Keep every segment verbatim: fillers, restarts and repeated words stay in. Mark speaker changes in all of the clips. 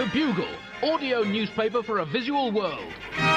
Speaker 1: Bugle, audio newspaper for a visual world.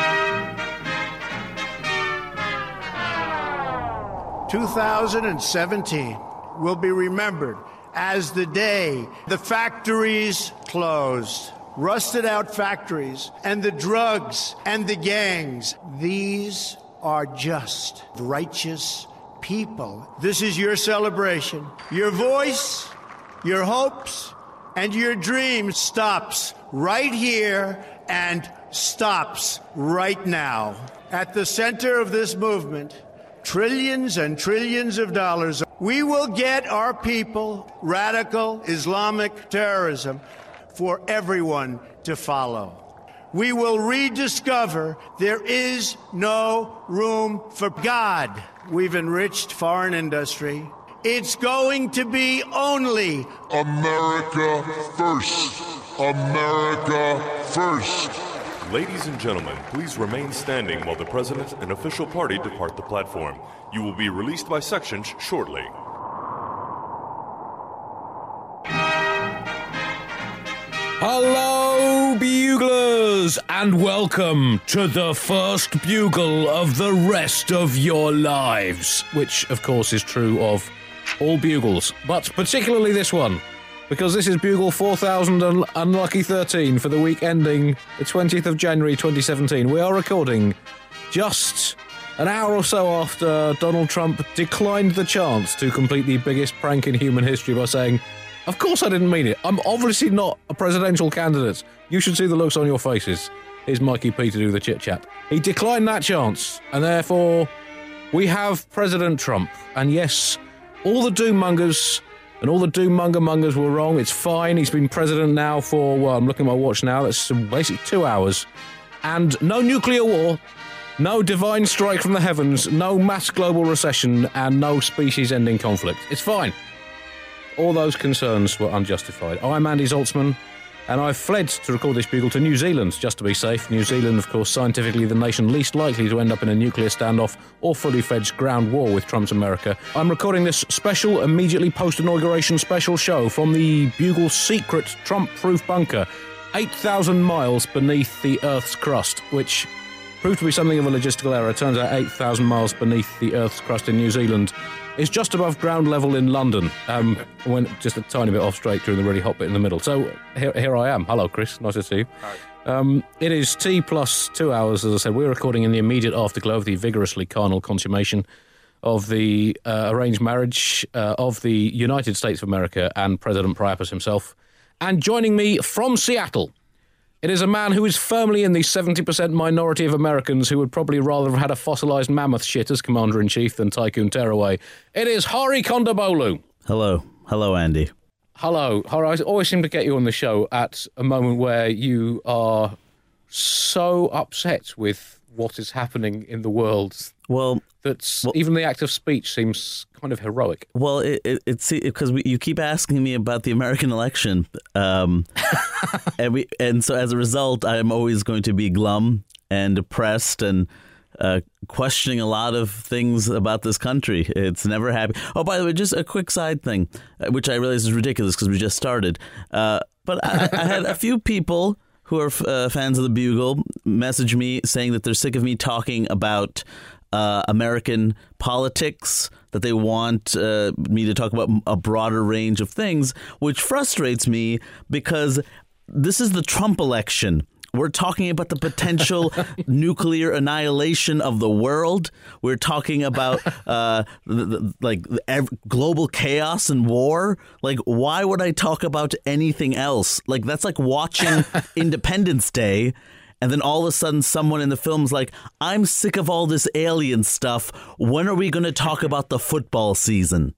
Speaker 2: two thousand seventeen will be remembered as the day the factories closed. Rusted out factories and the drugs and the gangs. These are just righteous people. This is your celebration. Your voice, your hopes, and your dreams stops right here and stops right now. At the center of this movement, trillions and trillions of dollars. We will get our people radical Islamic terrorism for everyone to follow. We will rediscover there is no room for God. We've enriched foreign industry. It's going to be only
Speaker 3: America first. America first.
Speaker 4: Ladies and gentlemen, please remain standing while the President and official party depart the platform. You will be released by sections shortly.
Speaker 5: Hello, buglers, and welcome to the first bugle of the rest of your lives. Which, of course, is true of all bugles, but particularly this one, because this is Bugle four thousand unlucky thirteen for the week ending the twentieth of January twenty seventeen. We are recording just an hour or so after Donald Trump declined the chance to complete the biggest prank in human history by saying, "Of course I didn't mean it. I'm obviously not a presidential candidate. You should see the looks on your faces." Here's Mikey P to do the chit-chat. He declined that chance, and therefore we have President Trump. And yes, all the doom-mongers and all the doom-monger-mongers were wrong. It's fine. He's been president now for, well, I'm looking at my watch now. That's basically two hours. And no nuclear war, no divine strike from the heavens, no mass global recession, and no species-ending conflict. It's fine. All those concerns were unjustified. I'm Andy Zaltzman, and I've fled to record this bugle to New Zealand, just to be safe. New Zealand, of course, scientifically the nation least likely to end up in a nuclear standoff or fully-fledged ground war with Trump's America. I'm recording this special, immediately post-inauguration special show from the Bugle's secret Trump-proof bunker, eight thousand miles beneath the Earth's crust, which proved to be something of a logistical error. It turns out eight thousand miles beneath the Earth's crust in New Zealand is just above ground level in London. Um, I went just a tiny bit off straight during the really hot bit in the middle. So here, here I am. Hello, Chris. Nice to see you.
Speaker 6: Hi.
Speaker 5: Um, it is T plus two hours, as I said. We're recording in the immediate afterglow of the vigorously carnal consummation of the uh, arranged marriage uh, of the United States of America and President Priapus himself. And joining me from Seattle, it is a man who is firmly in the seventy percent minority of Americans who would probably rather have had a fossilised mammoth shit as Commander-in-Chief than Tycoon Tearaway. It is Hari Kondabolu.
Speaker 6: Hello. Hello, Andy.
Speaker 5: Hello. Hari, I always seem to get you on the show at a moment where you are so upset with what is happening in the world.
Speaker 6: Well,
Speaker 5: that
Speaker 6: well,
Speaker 5: even the act of speech seems kind of heroic.
Speaker 6: Well, it, it, it's because you keep asking me about the American election, um, and we and so as a result, I am always going to be glum and depressed and uh, questioning a lot of things about this country. It's never happy. Oh, by the way, just a quick side thing, which I realize is ridiculous because we just started. Uh, but I, I had a few people who are uh, fans of the Bugle message me saying that they're sick of me talking about uh, American politics, that they want uh, me to talk about a broader range of things, which frustrates me because this is the Trump election. We're talking about the potential nuclear annihilation of the world. We're talking about uh, the, the, like ev- global chaos and war. Like, why would I talk about anything else? Like, that's like watching Independence Day, and then all of a sudden someone in the film's like, I'm sick of all this alien stuff. When are we going to talk about the football season?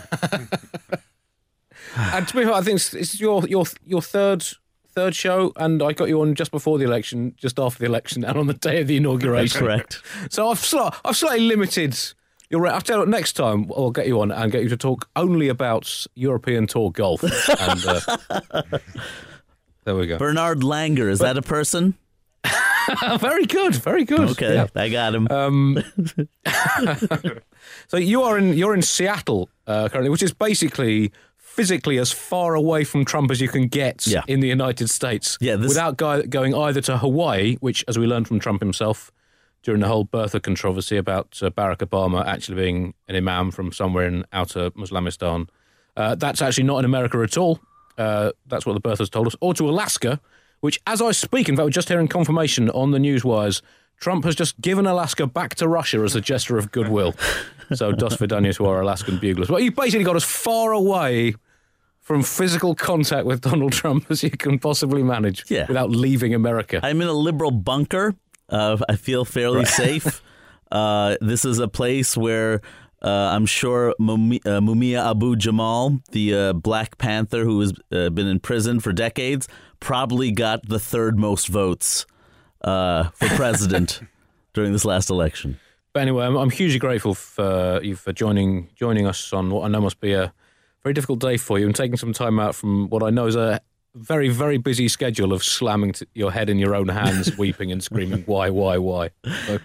Speaker 5: And to be fair, I think it's, it's your your your third. Third show, and I got you on just before the election, just after the election, and on the day of the inauguration.
Speaker 6: That's correct.
Speaker 5: So I've sli- I've slightly limited your. Re- I'll tell you what, next time I'll get you on and get you to talk only about European Tour golf. And uh, there we go.
Speaker 6: Bernard Langer, is but, that a person?
Speaker 5: Very good, very good.
Speaker 6: Okay, yeah. I got him.
Speaker 5: Um, so you are in you're in Seattle uh, currently, which is basically physically as far away from Trump as you can get
Speaker 6: Yeah.
Speaker 5: in the United States
Speaker 6: Yeah, this-
Speaker 5: without go- going either to Hawaii, which, as we learned from Trump himself during the whole birther controversy about uh, Barack Obama actually being an imam from somewhere in outer Islamistan, uh, that's actually not in America at all. Uh, that's what the birthers told us. Or to Alaska, which, as I speak, in fact, we're just hearing confirmation on the news wires, Trump has just given Alaska back to Russia as a gesture of goodwill. So, dos vidania to our Alaskan buglers. Well, you basically got as far away from physical contact with Donald Trump as you can possibly manage
Speaker 6: Yeah.
Speaker 5: without leaving America.
Speaker 6: I'm in a liberal bunker. Uh, I feel fairly safe. Uh, this is a place where uh, I'm sure Mumi- uh, Mumia Abu Jamal, the uh, Black Panther who has uh, been in prison for decades, probably got the third most votes uh, for president during this last election.
Speaker 5: But anyway, I'm, I'm hugely grateful for you for joining joining us on what I know must be a very difficult day for you and taking some time out from what I know is a very, very busy schedule of slamming t- your head in your own hands, weeping and screaming, why, why, why? So,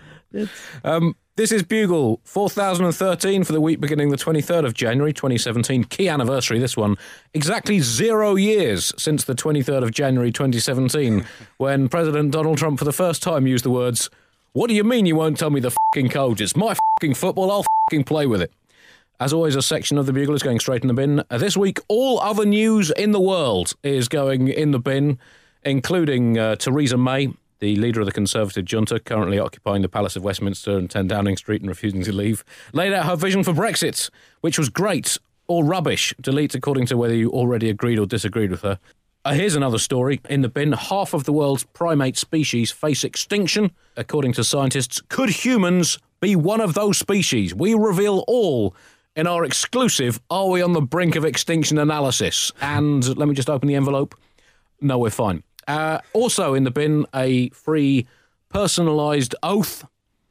Speaker 5: um, this is Bugle four thousand thirteen for the week beginning the twenty-third of January twenty seventeen. Key anniversary, this one. Exactly zero years since the twenty-third of January twenty seventeen, when President Donald Trump for the first time used the words, "What do you mean you won't tell me the fucking code? It's my fucking football, I'll fucking play with it." As always, a section of the Bugle is going straight in the bin. Uh, this week, all other news in the world is going in the bin, including uh, Theresa May, the leader of the Conservative junta, currently occupying the Palace of Westminster and ten Downing Street and refusing to leave, laid out her vision for Brexit, which was great or rubbish. Delete according to whether you already agreed or disagreed with her. Uh, here's another story in the bin. Half of the world's primate species face extinction. According to scientists, could humans be one of those species? We reveal all in our exclusive Are We on the Brink of Extinction analysis. And let me just open the envelope. No, we're fine. Uh, also in the bin, a free personalised oath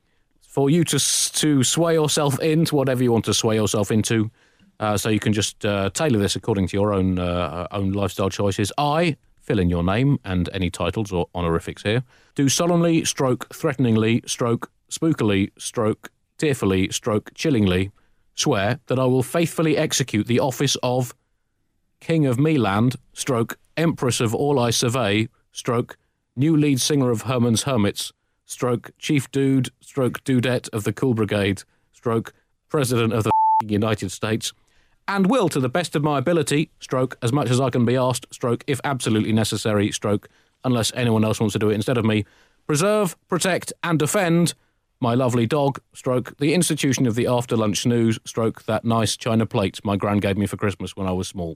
Speaker 5: for you to to sway yourself into whatever you want to sway yourself into. Uh, so you can just uh, tailor this according to your own uh, own lifestyle choices. I, fill in your name and any titles or honorifics here, do solemnly, stroke, threateningly, stroke, spookily, stroke, tearfully, stroke, chillingly, swear that I will faithfully execute the office of King of Meland, stroke, Empress of all I survey, stroke, new lead singer of Herman's Hermits, stroke, chief dude, stroke, dudette of the Cool Brigade, stroke, president of the United States, and will, to the best of my ability, stroke, as much as I can be asked, stroke, if absolutely necessary, stroke, unless anyone else wants to do it instead of me, preserve, protect, and defend my lovely dog, stroke, the institution of the after-lunch snooze, stroke, that nice china plate my gran gave me for Christmas when I was small.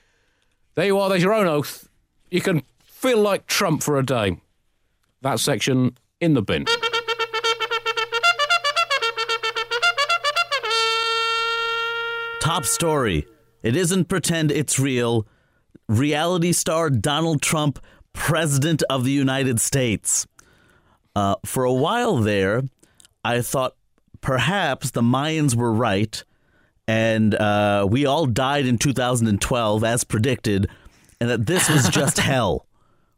Speaker 5: There you are, there's your own oath. You can feel like Trump for a day. That section in the bin.
Speaker 6: Top story. It isn't pretend, it's real. Reality star Donald Trump, President of the United States. Uh, for a while there, I thought perhaps the Mayans were right, and uh, we all died in two thousand twelve, as predicted, and that this was just hell.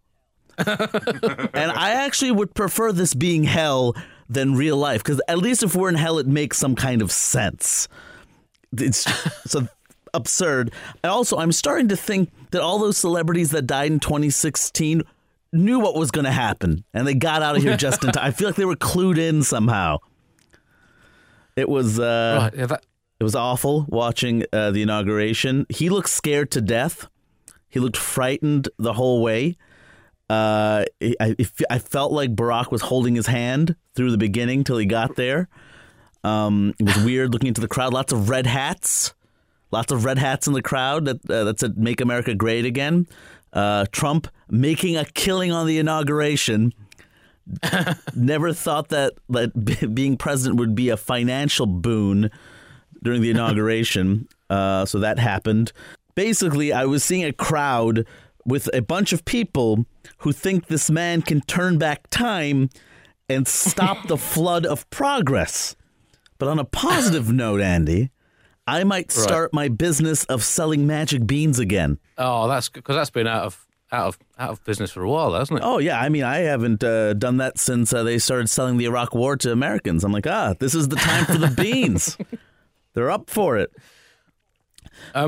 Speaker 6: And I actually would prefer this being hell than real life, because at least if we're in hell, it makes some kind of sense. It's so absurd. And also, I'm starting to think that all those celebrities that died in twenty sixteen knew what was going to happen, and they got out of here just in time. I feel like they were clued in somehow. It was uh,
Speaker 5: Right, yeah, that-
Speaker 6: it was awful watching uh, the inauguration. He looked scared to death. He looked frightened the whole way. Uh, I, I felt like Barack was holding his hand through the beginning till he got there. Um, it was weird looking into the crowd. Lots of red hats. Lots of red hats in the crowd that, uh, that said, "Make America Great Again." Uh, Trump making a killing on the inauguration. Never thought that, that b- being president would be a financial boon during the inauguration. Uh, so that happened. Basically, I was seeing a crowd with a bunch of people who think this man can turn back time and stop the flood of progress. But on a positive note, Andy, I might start my business of selling magic beans again.
Speaker 5: Oh, that's because that's been out of out of out of business for a while, hasn't it?
Speaker 6: Oh, yeah. I mean, I haven't uh, done that since uh, they started selling the Iraq War to Americans. I'm like, ah, this is the time for the beans. They're up for it.
Speaker 5: Um,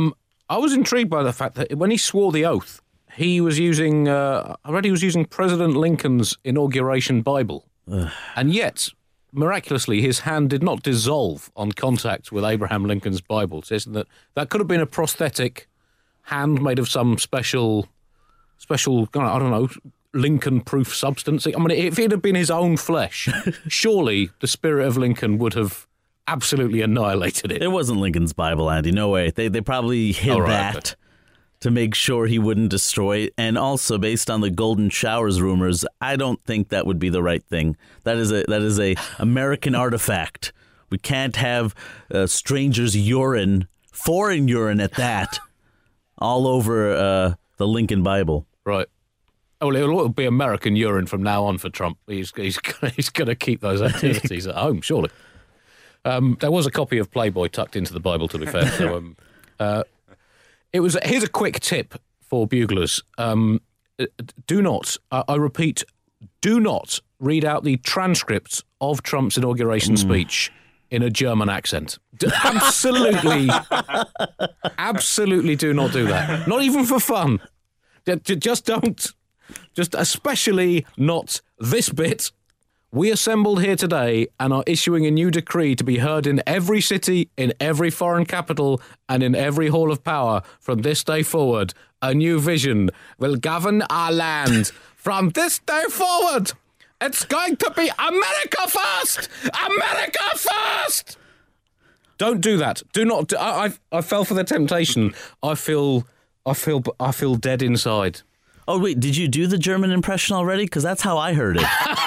Speaker 5: I was intrigued by the fact that when he swore the oath, he was using, uh, I read he was using President Lincoln's inauguration Bible. Ugh. And yet, miraculously, his hand did not dissolve on contact with Abraham Lincoln's Bible. It says that that could have been a prosthetic hand made of some special, special, I don't know, Lincoln-proof substance. I mean, if it had been his own flesh, surely the spirit of Lincoln would have absolutely annihilated it.
Speaker 6: It wasn't Lincoln's Bible, Andy. No way. They they probably hid
Speaker 5: oh, right,
Speaker 6: that
Speaker 5: okay.
Speaker 6: to make sure he wouldn't destroy it. And also, based on the Golden Showers rumors, I don't think that would be the right thing. That is a that is a American artifact. We can't have uh, strangers' urine, foreign urine at that, all over uh, the Lincoln Bible.
Speaker 5: Right. Oh, well, it'll be American urine from now on for Trump. He's he's he's going to keep those activities at home, surely. Um, there was a copy of Playboy tucked into the Bible, to be fair. So, um, uh, it was. Here's a quick tip for buglers: um, do not, uh, I repeat, do not read out the transcript of Trump's inauguration mm. speech in a German accent. D- absolutely, absolutely, do not do that. Not even for fun. D- d- just don't. Just especially not this bit. We assembled here today and are issuing a new decree to be heard in every city, in every foreign capital, and in every hall of power from this day forward. A new vision will govern our land. From this day forward, it's going to be America first! America first! Don't do that. Do not. Do, I, I, I fell for the temptation. I feel, I feel, I feel dead inside.
Speaker 6: Oh, wait, did you do the German impression already? Because that's how I heard it.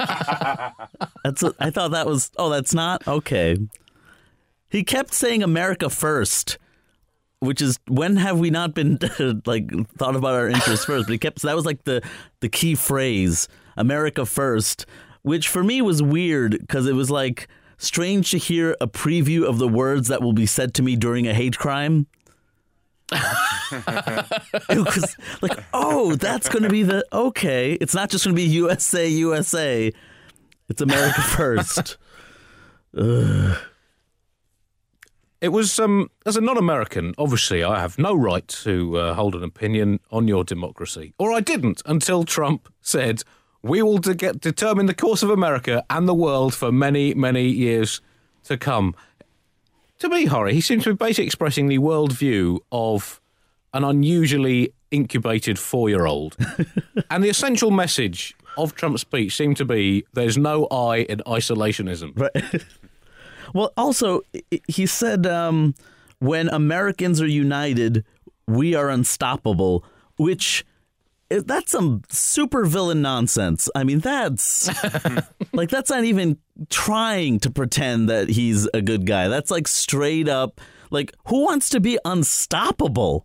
Speaker 6: that's a, I thought that was... Oh, that's not? Okay. He kept saying America first, which is, when have we not been, like, thought about our interests first? But he kept... So that was, like, the, the key phrase, America first, which for me was weird, because it was, like, strange to hear a preview of the words that will be said to me during a hate crime. It was like, oh, that's going to be the, okay. It's not just going to be U S A, U S A. It's America first. Ugh.
Speaker 5: It was, um, as a non-American, obviously I have no right to uh, hold an opinion on your democracy. Or I didn't until Trump said, we will de- get, determine the course of America and the world for many, many years to come. To me, Horry, he seems to be basically expressing the worldview of an unusually incubated four-year-old. And the essential message of Trump's speech seemed to be, there's no I in isolationism.
Speaker 6: Right. Well, also, he said, um, when Americans are united, we are unstoppable, which... That's some super villain nonsense. I mean, that's like, that's not even trying to pretend that he's a good guy. That's like straight up, like, who wants to be unstoppable?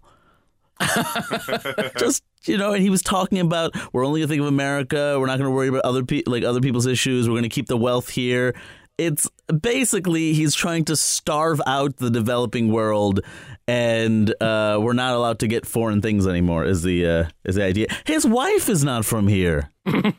Speaker 6: Just, you know, and he was talking about, we're only going to think of America. We're not going to worry about other pe- like other people's issues. We're going to keep the wealth here. It's basically, he's trying to starve out the developing world, and uh, we're not allowed to get foreign things anymore, is the uh, is the idea. His wife is not from here.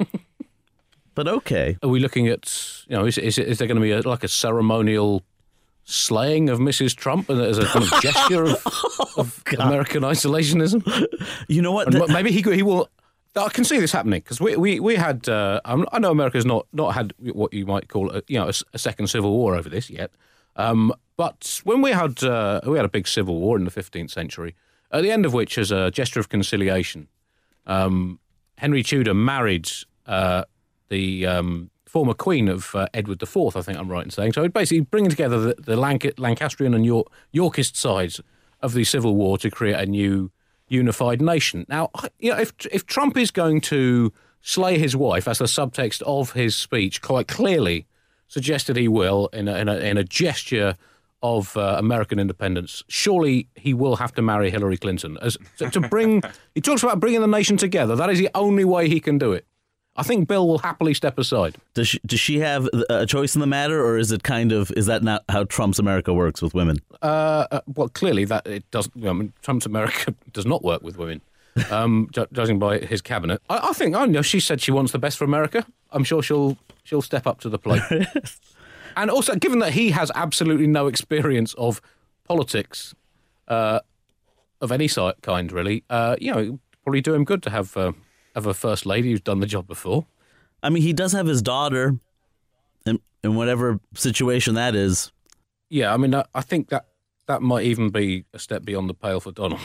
Speaker 6: But okay.
Speaker 5: Are we looking at, you know, is, is, is there going to be a, like a ceremonial slaying of Missus Trump as a kind of gesture of, of oh, American isolationism?
Speaker 6: You know what?
Speaker 5: The- maybe he he will... I can see this happening because we, we, we had, uh, I know America's not, not had what you might call a, you know, a, a second civil war over this yet. Um, but when we had, uh, we had a big civil war in the fifteenth century, at the end of which, as a gesture of conciliation, um, Henry Tudor married uh, the um, former queen of uh, Edward the Fourth, I think I'm right in saying. So basically bringing together the, the Lanc- Lancastrian and York- Yorkist sides of the Civil War to create a new unified nation. Now, you know, if if Trump is going to slay his wife, as the subtext of his speech quite clearly suggested he will, in a, in a, in a gesture of uh, American independence, surely he will have to marry Hillary Clinton. As to, to bring, he talks about bringing the nation together. That is the only way he can do it. I think Bill will happily step aside.
Speaker 6: Does she, does she have a choice in the matter, or is it kind of, is that not how Trump's America works with women?
Speaker 5: Uh, uh, well, clearly that it doesn't. I mean, Trump's America does not work with women, um, ju- judging by his cabinet. I, I think, I know she said she wants the best for America. I'm sure she'll she'll step up to the plate. And also, given that he has absolutely no experience of politics, uh, of any si- kind, really, uh, you know, it'd probably do him good to have uh, have a first lady who's done the job before.
Speaker 6: I mean, he does have his daughter, in, in whatever situation that is.
Speaker 5: Yeah, I mean, I, I think that that might even be a step beyond the pale for Donald.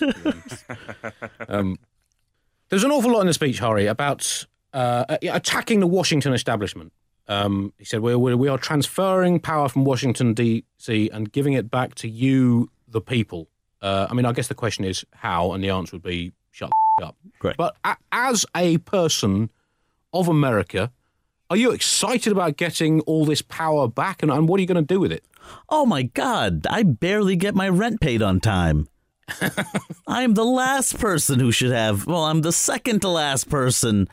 Speaker 5: um, there's an awful lot in the speech, Hari, about uh, attacking the Washington establishment. Um, he said, we, we, we are transferring power from Washington, D C and giving it back to you, the people. Uh, I mean, I guess the question is how, and the answer would be shut the f- up.
Speaker 6: Correct.
Speaker 5: But a, as a person of America, are you excited about getting all this power back, and, and what are you going to do with it?
Speaker 6: Oh, my God, I barely get my rent paid on time. I am the last person who should have, well, I'm the second to last person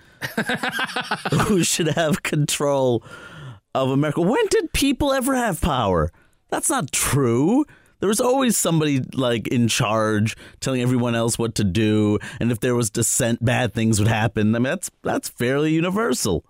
Speaker 6: who should have control of America. When did people ever have power? That's not true. There was always somebody like in charge telling everyone else what to do. And if there was dissent, bad things would happen. I mean, that's that's fairly universal.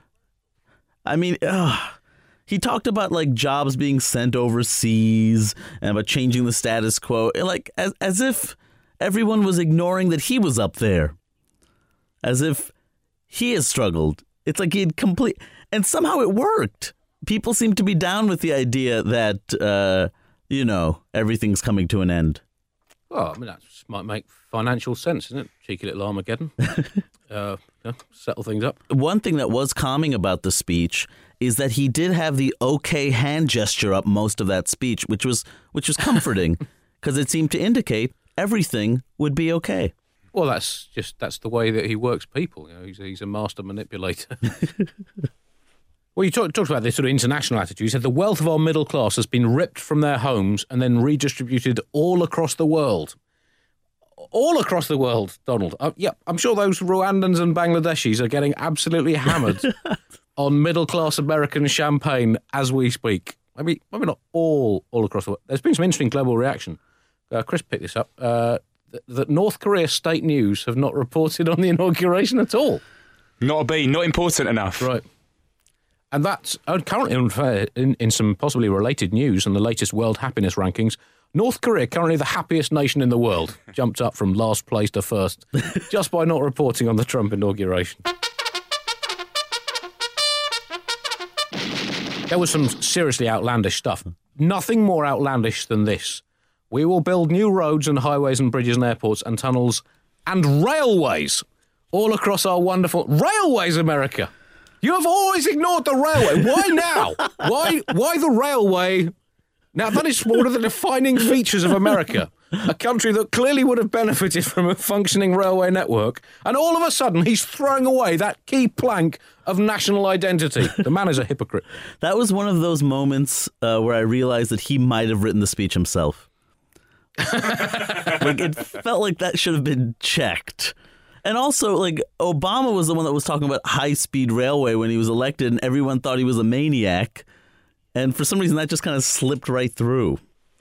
Speaker 6: I mean, ugh. He talked about like jobs being sent overseas and about changing the status quo, like as as if everyone was ignoring that he was up there, as if he has struggled. It's like he'd complete, and somehow it worked. People seem to be down with the idea that uh, you know everything's coming to an end.
Speaker 5: Well, I mean that might make financial sense, isn't it? Cheeky little Armageddon. uh, yeah, settle things up.
Speaker 6: One thing that was calming about the speech is that he did have the okay hand gesture up most of that speech, which was which was comforting because it seemed to indicate everything would be okay.
Speaker 5: Well, that's just that's the way that he works people. You know, he's, he's a master manipulator. Well, you talk, talked about this sort of international attitude. You said the wealth of our middle class has been ripped from their homes and then redistributed all across the world. All across the world, Donald. Uh, yeah, I'm sure those Rwandans and Bangladeshis are getting absolutely hammered on middle-class American champagne as we speak. I mean, maybe not all all across the world. There's been some interesting global reaction. Uh, Chris picked this up, uh, th- that North Korea state news have not reported on the inauguration at all.
Speaker 7: Not a B, not important enough.
Speaker 5: Right. And that's uh, currently, in, in, in some possibly related news and the latest World Happiness Rankings, North Korea, currently the happiest nation in the world, jumped up from last place to first just by not reporting on the Trump inauguration. There was some seriously outlandish stuff. Nothing more outlandish than this. We will build new roads and highways and bridges and airports and tunnels and railways all across our wonderful... Railways, America! You have always ignored the railway. Why now? Why, why the railway... Now, that is one of the defining features of America, a country that clearly would have benefited from a functioning railway network, and all of a sudden he's throwing away that key plank of national identity. The man is a hypocrite.
Speaker 6: That was one of those moments uh, where I realized that he might have written the speech himself. Like, it felt like that should have been checked. And also, like, Obama was the one that was talking about high-speed railway when he was elected, and everyone thought he was a maniac. And for some reason, that just kind of slipped right through.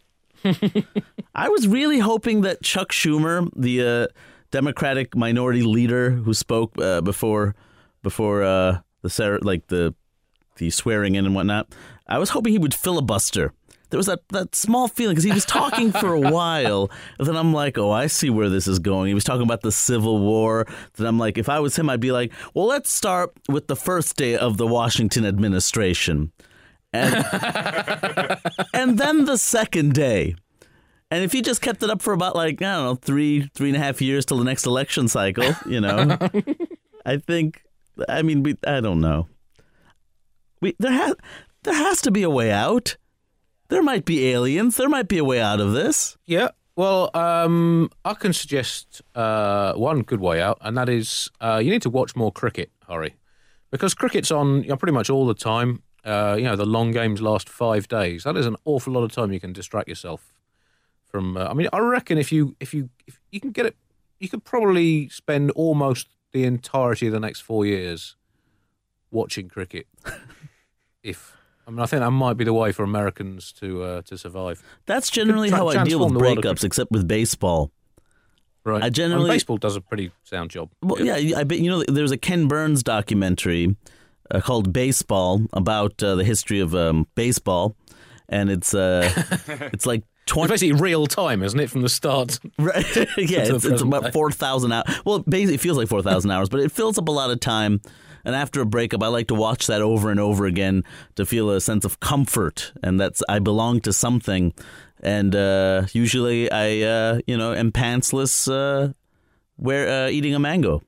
Speaker 6: I was really hoping that Chuck Schumer, the uh, Democratic minority leader who spoke uh, before before uh, the like the the swearing in and whatnot, I was hoping he would filibuster. There was that, that small feeling because he was talking for a while, and then I'm like, oh, I see where this is going. He was talking about the Civil War. Then I'm like, if I was him, I'd be like, well, let's start with the first day of the Washington administration. And, and then the second day. And if he just kept it up for about like, I don't know, three, three and a half years till the next election cycle, you know, I think, I mean, we, I don't know. We there has there has to be a way out. There might be aliens. There might be a way out of this.
Speaker 5: Yeah. Well, um, I can suggest uh, one good way out, and that is uh, you need to watch more cricket, Hari, because cricket's on, you know, pretty much all the time. Uh, you know, the long games last five days. That is an awful lot of time you can distract yourself from. Uh, I mean, I reckon if you if you if you can get it, you could probably spend almost the entirety of the next four years watching cricket. if I mean, I think that might be the way for Americans to uh, to survive.
Speaker 6: That's generally how I deal with breakups, except with baseball.
Speaker 5: Right.
Speaker 6: I generally
Speaker 5: and baseball does a pretty sound job.
Speaker 6: Well, yeah. yeah, I bet you know. There's a Ken Burns documentary Uh, called Baseball about uh, the history of um, baseball, and it's uh, it's like
Speaker 5: twenty It's basically real time, isn't it, from the start?
Speaker 6: Right. Yeah, it's, it's about four thousand hours. Well, basically, it feels like four thousand hours, but it fills up a lot of time. And after a breakup, I like to watch that over and over again to feel a sense of comfort, and that's I belong to something. And uh, usually, I uh, you know am pantsless, uh, where uh, eating a mango.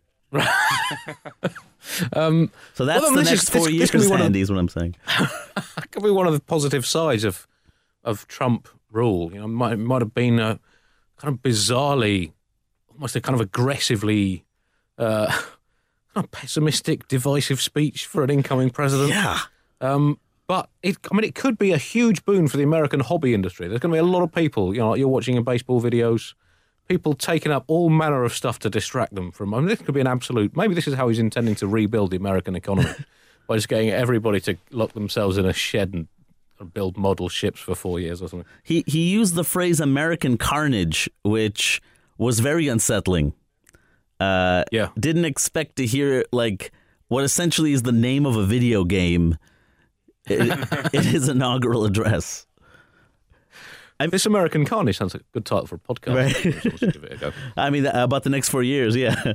Speaker 6: um, so that's well, the next is, four this, years, this Andy, of, is what I'm saying.
Speaker 5: That could be one of the positive sides of of Trump rule. You know, it might, it might have been a kind of bizarrely, almost a kind of aggressively. Uh, A pessimistic, divisive speech for an incoming president.
Speaker 6: Yeah.
Speaker 5: Um, but, it, I mean, it could be a huge boon for the American hobby industry. There's going to be a lot of people, you know, like you're watching in baseball videos, people taking up all manner of stuff to distract them from, I mean, this could be an absolute, maybe this is how he's intending to rebuild the American economy, by just getting everybody to lock themselves in a shed and build model ships for four years or something.
Speaker 6: He, he used the phrase American carnage, which was very unsettling. Uh,
Speaker 5: yeah.
Speaker 6: Didn't expect to hear like what essentially is the name of a video game in, in his inaugural address.
Speaker 5: I, this American Carnage sounds like a good title for a podcast.
Speaker 6: Right.
Speaker 5: Give it a go.
Speaker 6: I mean, about the next four years, yeah.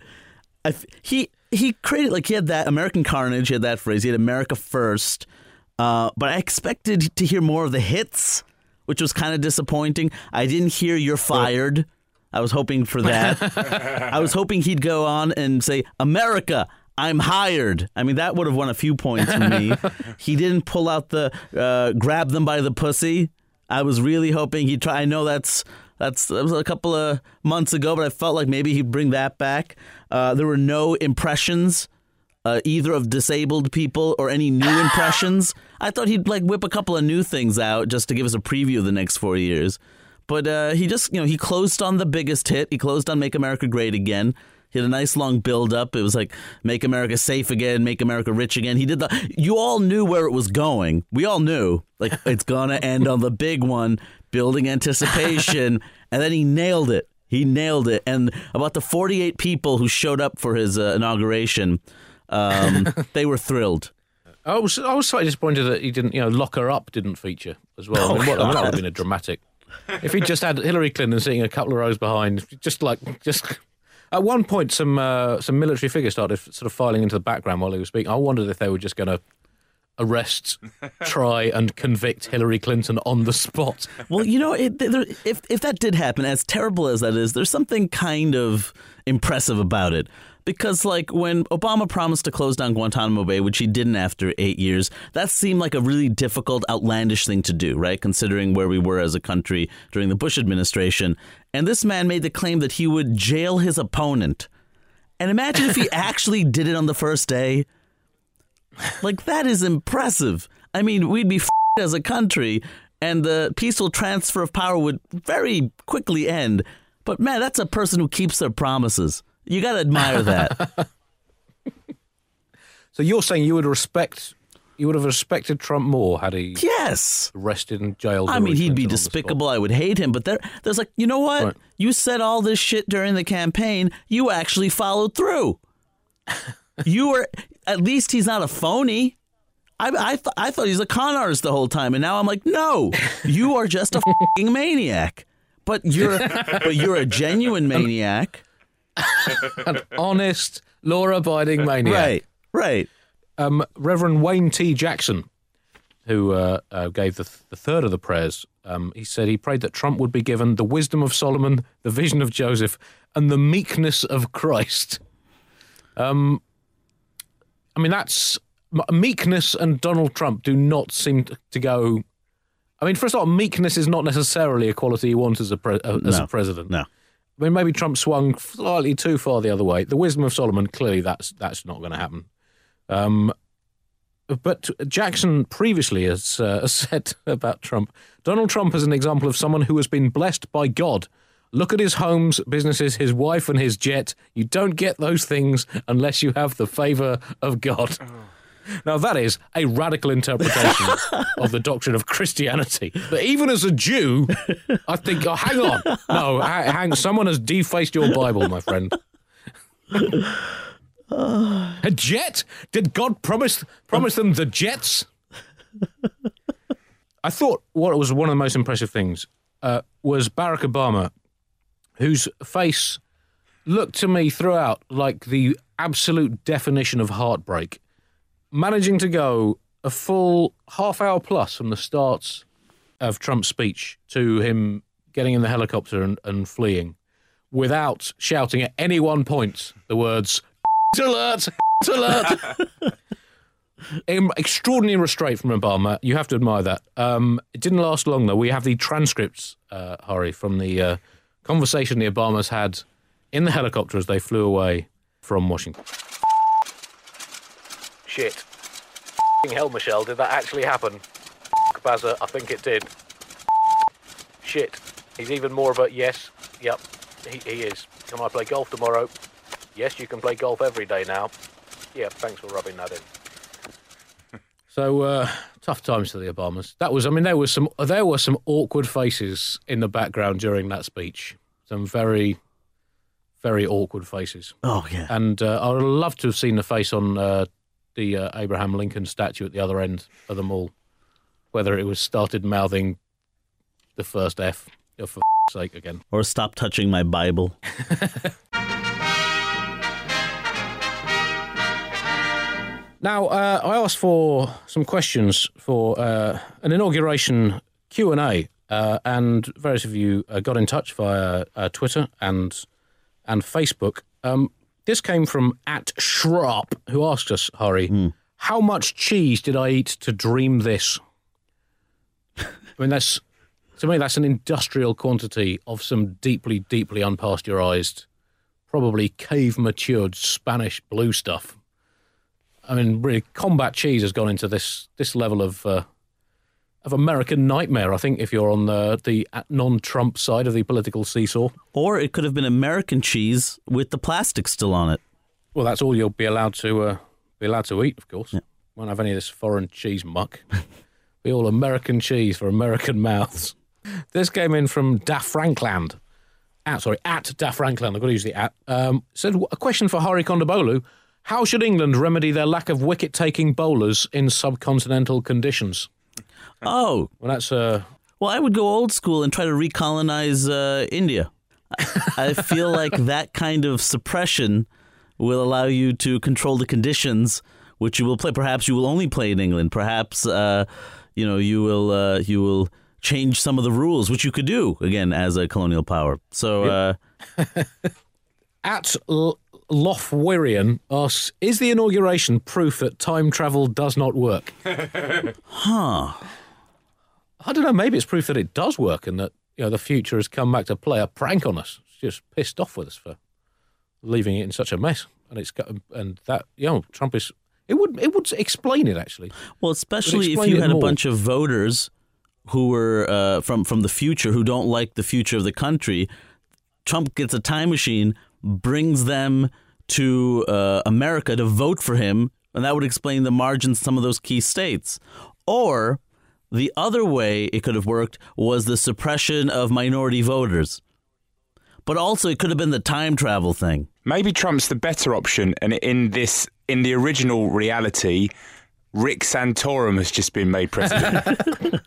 Speaker 6: I, he he created like he had that American Carnage, he had that phrase, he had America First, uh, but I expected to hear more of the hits, which was kind of disappointing. I didn't hear "You're fired." I was hoping for that. I was hoping he'd go on and say, America, I'm hired. I mean, that would have won a few points for me. He didn't pull out the uh, grab them by the pussy. I was really hoping he'd try. I know that's that's that was a couple of months ago, but I felt like maybe he'd bring that back. Uh, there were no impressions, uh, either of disabled people or any new impressions. I thought he'd like whip a couple of new things out just to give us a preview of the next four years. But uh, he just, you know, he closed on the biggest hit. He closed on Make America Great Again. He had a nice long build-up. It was like, make America safe again, make America rich again. He did the, you all knew where it was going. We all knew, like, it's going to end on the big one, building anticipation. And then he nailed it. He nailed it. And about the forty-eight people who showed up for his uh, inauguration, um, they were thrilled.
Speaker 5: I was, I was slightly disappointed that he didn't, you know, Lock Her Up didn't feature as well.
Speaker 6: Oh,
Speaker 5: I mean, what, I mean, that would have been a dramatic... If he just had Hillary Clinton sitting a couple of rows behind, just like, just at one point, some uh, some military figures started sort of filing into the background while he was speaking. I wondered if they were just going to arrest, try and convict Hillary Clinton on the spot.
Speaker 6: Well, you know, it, there, if if that did happen, as terrible as that is, there's something kind of impressive about it. Because, like, when Obama promised to close down Guantanamo Bay, which he didn't after eight years, that seemed like a really difficult, outlandish thing to do, right? Considering where we were as a country during the Bush administration. And this man made the claim that he would jail his opponent. And imagine if he actually did it on the first day. Like, that is impressive. I mean, we'd be f***ed as a country, and the peaceful transfer of power would very quickly end. But, man, that's a person who keeps their promises. You got to admire that.
Speaker 5: So you're saying you would respect, you would have respected Trump more had he
Speaker 6: yes.
Speaker 5: arrested and jailed?
Speaker 6: I mean, he'd be despicable. I would hate him. But there, there's like, you know what? Right. You said all this shit during the campaign. You actually followed through. You were, at least he's not a phony. I I, th- I thought he was a con artist the whole time. And now I'm like, no, you are just a f***ing maniac. But you're, but you're a genuine maniac.
Speaker 5: An honest, law-abiding maniac.
Speaker 6: Right, right.
Speaker 5: Um, Reverend Wayne T. Jackson, who uh, uh, gave the, th- the third of the prayers, um, he said he prayed that Trump would be given the wisdom of Solomon, the vision of Joseph, and the meekness of Christ. Um, I mean, that's... Meekness and Donald Trump do not seem to go... I mean, first of all, meekness is not necessarily a quality you want as a, pre- uh, as
Speaker 6: no,
Speaker 5: a president.
Speaker 6: No.
Speaker 5: I mean, maybe Trump swung slightly too far the other way. The wisdom of Solomon, clearly that's that's not going to happen. Um, but Jackson previously has uh, said about Trump, Donald Trump is an example of someone who has been blessed by God. Look at his homes, businesses, his wife and his jet. You don't get those things unless you have the favor of God. Now, that is a radical interpretation of the doctrine of Christianity. That even as a Jew, I think, oh, hang on. No, hang, someone has defaced your Bible, my friend. A jet? Did God promise promise them the jets? I thought what was one of the most impressive things, uh, was Barack Obama, whose face looked to me throughout like the absolute definition of heartbreak, managing to go a full half hour plus from the start of Trump's speech to him getting in the helicopter and, and fleeing without shouting at any one point the words, alert, alert. Extraordinary restraint from Obama. You have to admire that. Um, it didn't last long, though. We have the transcripts, uh, Hari, from the uh, conversation the Obamas had in the helicopter as they flew away from Washington. Shit. Hell, Michelle, did that actually happen? Bazza, I think it did. Shit. He's even more of a yes. Yep, he, he is. Can I play golf tomorrow? Yes, you can play golf every day now. Yeah, thanks for rubbing that in. So uh, tough times for the Obamas. That was, I mean, there was some, there were some awkward faces in the background during that speech. Some very, very awkward faces.
Speaker 6: Oh yeah.
Speaker 5: And uh, I would love to have seen the face on uh, the uh, Abraham Lincoln statue at the other end of the mall, whether it was started mouthing the first F, oh, for f***'s sake again,
Speaker 6: or stop touching my Bible.
Speaker 5: Now, uh, I asked for some questions for uh, an inauguration Q and A, uh, and various of you uh, got in touch via uh, Twitter and and Facebook. Um, this came from at Shrop, who asked us, Hari, mm. how much cheese did I eat to dream this? I mean, that's to me, that's an industrial quantity of some deeply, deeply unpasteurized, probably cave-matured Spanish blue stuff. I mean, really, combat cheese has gone into this this level of uh, of American nightmare, I think, if you're on the, the non-Trump side of the political seesaw.
Speaker 6: Or it could have been American cheese with the plastic still on it.
Speaker 5: Well, that's all you'll be allowed to uh, be allowed to eat, of course.
Speaker 6: Yeah.
Speaker 5: Won't have any of this foreign cheese muck. Be all American cheese for American mouths. This came in from Da Frankland. At, sorry, at Da Frankland. I've got to use the at. Um, said, a question for Hari Kondabolu. How should England remedy their lack of wicket-taking bowlers in subcontinental conditions?
Speaker 6: Oh.
Speaker 5: Well, that's... Uh...
Speaker 6: Well, I would go old school and try to recolonize uh, India. I feel like that kind of suppression will allow you to control the conditions which you will play. Perhaps you will only play in England. Perhaps, uh, you know, you will uh, you will change some of the rules, which you could do, again, as a colonial power. So...
Speaker 5: Yep. Uh... At... L- Lofwirian asks, is the inauguration proof that time travel does not work?
Speaker 6: Huh.
Speaker 5: I don't know, maybe it's proof that it does work and that, you know, the future has come back to play a prank on us. It's just pissed off with us for leaving it in such a mess. And it's got, and that, you know, Trump is, it would it would explain it, actually.
Speaker 6: Well, especially if you had more. a bunch of voters who were uh, from, from the future who don't like the future of the country. Trump gets a time machine, brings them to uh, America to vote for him, and that would explain the margins in some of those key states. Or the other way it could have worked was the suppression of minority voters. But also it could have been the time travel thing.
Speaker 7: Maybe Trump's the better option, and in this, in the original reality, Rick Santorum has just been made president.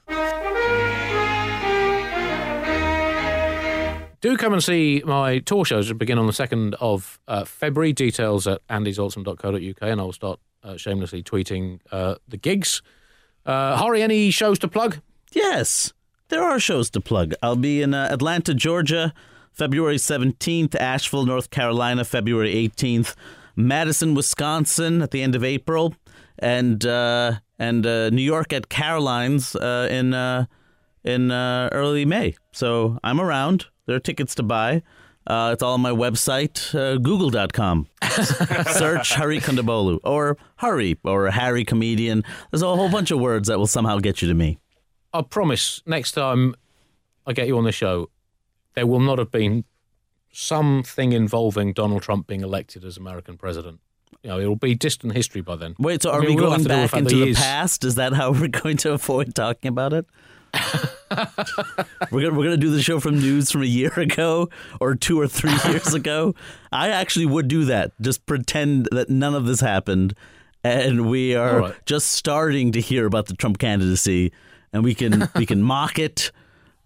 Speaker 5: Do come and see my tour shows that begin on the second of uh, February. Details at andy zoltzman dot co dot uk, and I'll start uh, shamelessly tweeting uh, the gigs. Uh, Hari, any shows to plug?
Speaker 6: Yes, there are shows to plug. I'll be in uh, Atlanta, Georgia, February seventeenth, Asheville, North Carolina, February eighteenth, Madison, Wisconsin at the end of April, and uh, and uh, New York at Caroline's uh, in, uh, in uh, early May. So I'm around. There are tickets to buy. Uh, it's all on my website, uh, google dot com. Search Hari Kondabolu or Hari or Harry Comedian. There's a whole bunch of words that will somehow get you to me.
Speaker 5: I promise next time I get you on the show, there will not have been something involving Donald Trump being elected as American president. You know, it will be distant history by then.
Speaker 6: Wait, so are
Speaker 5: I mean,
Speaker 6: we
Speaker 5: we'll
Speaker 6: going back into the
Speaker 5: is...
Speaker 6: past? Is that how we're going to avoid talking about it? we're gonna we're gonna do the show from news from a year ago or two or three years ago. I actually would do that. Just pretend that none of this happened, and we are right. just starting to hear about the Trump candidacy, and we can we can mock it.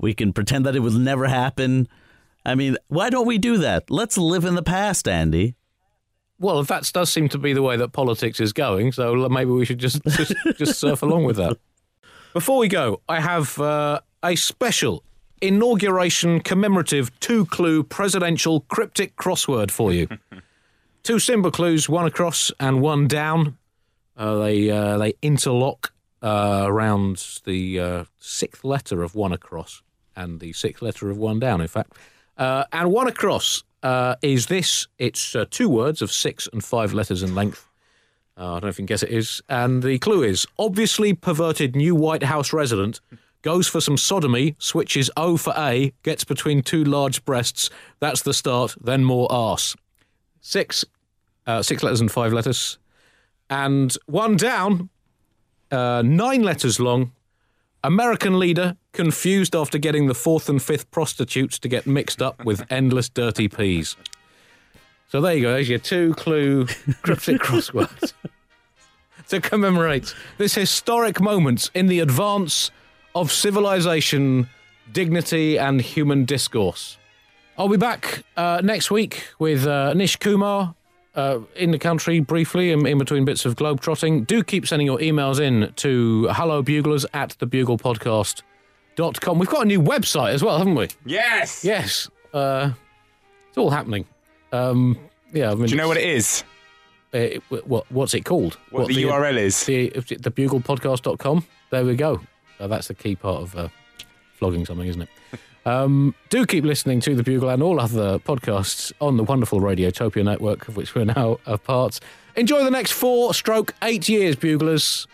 Speaker 6: We can pretend that it will never happen. I mean, why don't we do that? Let's live in the past, Andy.
Speaker 5: Well, that does seem to be the way that politics is going, so maybe we should just just, just surf along with that. Before we go, I have uh, a special inauguration commemorative two-clue presidential cryptic crossword for you. Two symbol clues, one across and one down. Uh, they uh, they interlock uh, around the uh, sixth letter of one across and the sixth letter of one down, in fact. Uh, and one across uh, is this. It's uh, two words of six and five letters in length. Uh, I don't know if you can guess it is. And the clue is, obviously perverted new White House resident goes for some sodomy, switches O for A, gets between two large breasts. That's the start, then more arse. Six, uh, six letters and five letters. And one down, uh, nine letters long. American leader confused after getting the fourth and fifth prostitutes to get mixed up with endless dirty peas. So there you go. There's your two clue cryptic crosswords to commemorate this historic moment in the advance of civilization, dignity, and human discourse. I'll be back uh, next week with uh, Nish Kumar uh, in the country briefly in, in between bits of globetrotting. Do keep sending your emails in to hellobuglers at thebuglepodcast dot com. We've got a new website as well, haven't we?
Speaker 7: Yes!
Speaker 5: Yes. Uh, it's all happening. Um, yeah, I mean,
Speaker 7: Do you know what it is?
Speaker 5: It, what, what's it called?
Speaker 7: What,
Speaker 5: what
Speaker 7: the, the U R L is?
Speaker 5: The, the bugle podcast dot com. There we go. Uh, that's the key part of uh, flogging something, isn't it? Um, do keep listening to The Bugle and all other podcasts on the wonderful Radiotopia network, of which we're now a part. Enjoy the next four stroke eight years, Buglers.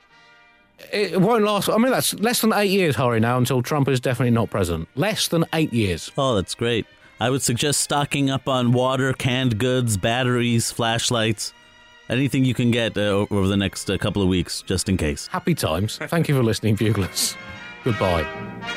Speaker 5: It won't last. I mean, that's less than eight years, Harry, now, until Trump is definitely not president. Less than eight years.
Speaker 6: Oh, that's great. I would suggest stocking up on water, canned goods, batteries, flashlights, anything you can get uh, over the next uh, couple of weeks, just in case.
Speaker 5: Happy times. Thank you for listening, Buglers. Goodbye.